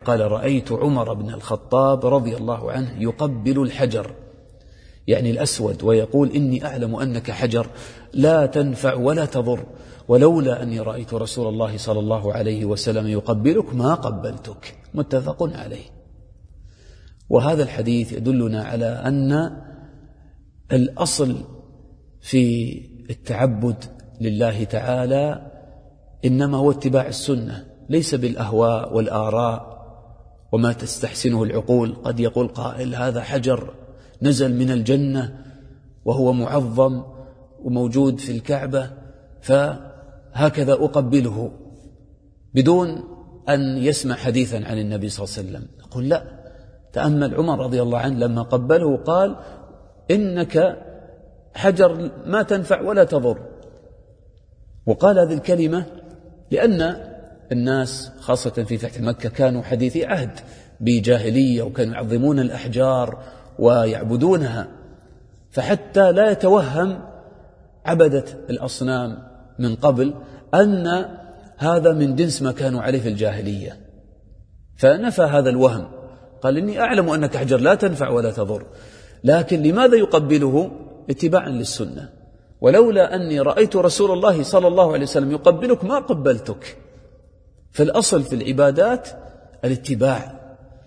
قال رأيت عمر بن الخطاب رضي الله عنه يقبل الحجر، يعني الأسود، ويقول إني أعلم أنك حجر لا تنفع ولا تضر، ولولا أني رأيت رسول الله صلى الله عليه وسلم يقبلك ما قبلتك. متفق عليه. وهذا الحديث يدلنا على أن الأصل في التعبد لله تعالى إنما هو اتباع السنة، ليس بالأهواء والآراء وما تستحسنه العقول. قد يقول قائل هذا حجر نزل من الجنة وهو معظم وموجود في الكعبة فهكذا أقبله بدون أن يسمع حديثا عن النبي صلى الله عليه وسلم. نقول لا، تأمل عمر رضي الله عنه لما قبله قال إنك حجر ما تنفع ولا تضر، وقال هذه الكلمة لأن الناس خاصة في فتح مكة كانوا حديثي عهد بجاهلية، وكانوا يعظمون الأحجار ويعبدونها، فحتى لا يتوهم عبدة الأصنام من قبل أن هذا من جنس ما كانوا عليه في الجاهلية، فنفى هذا الوهم. قال إني أعلم أنك حجر لا تنفع ولا تضر، لكن لماذا يقبله؟ اتباعا للسنة. ولولا أني رأيت رسول الله صلى الله عليه وسلم يقبلك ما قبلتك. فالأصل في العبادات الاتباع،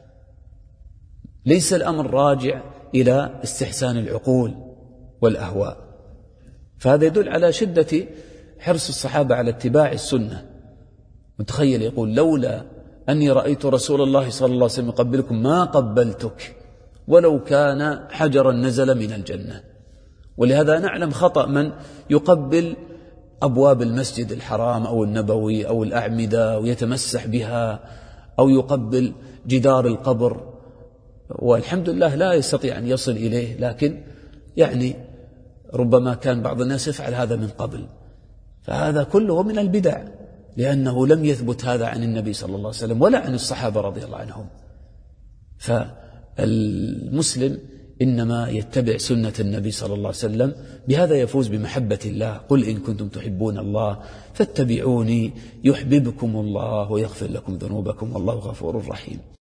ليس الأمر راجع إلى استحسان العقول والأهواء. فهذا يدل على شدة حرص الصحابة على اتباع السنة. متخيل يقول لولا أني رأيت رسول الله صلى الله عليه وسلم يقبلكم ما قبلتك ولو كان حجرا نزل من الجنة. ولهذا نعلم خطأ من يقبل أبواب المسجد الحرام أو النبوي أو الأعمدة ويتمسح بها، أو يقبل جدار القبر، والحمد لله لا يستطيع أن يصل إليه، لكن يعني ربما كان بعض الناس يفعل هذا من قبل. فهذا كله من البدع، لأنه لم يثبت هذا عن النبي صلى الله عليه وسلم ولا عن الصحابة رضي الله عنهم. فالمسلم إنما يتبع سنة النبي صلى الله عليه وسلم، بهذا يفوز بمحبة الله. قل إن كنتم تحبون الله فاتبعوني يحببكم الله ويغفر لكم ذنوبكم والله غفور رحيم.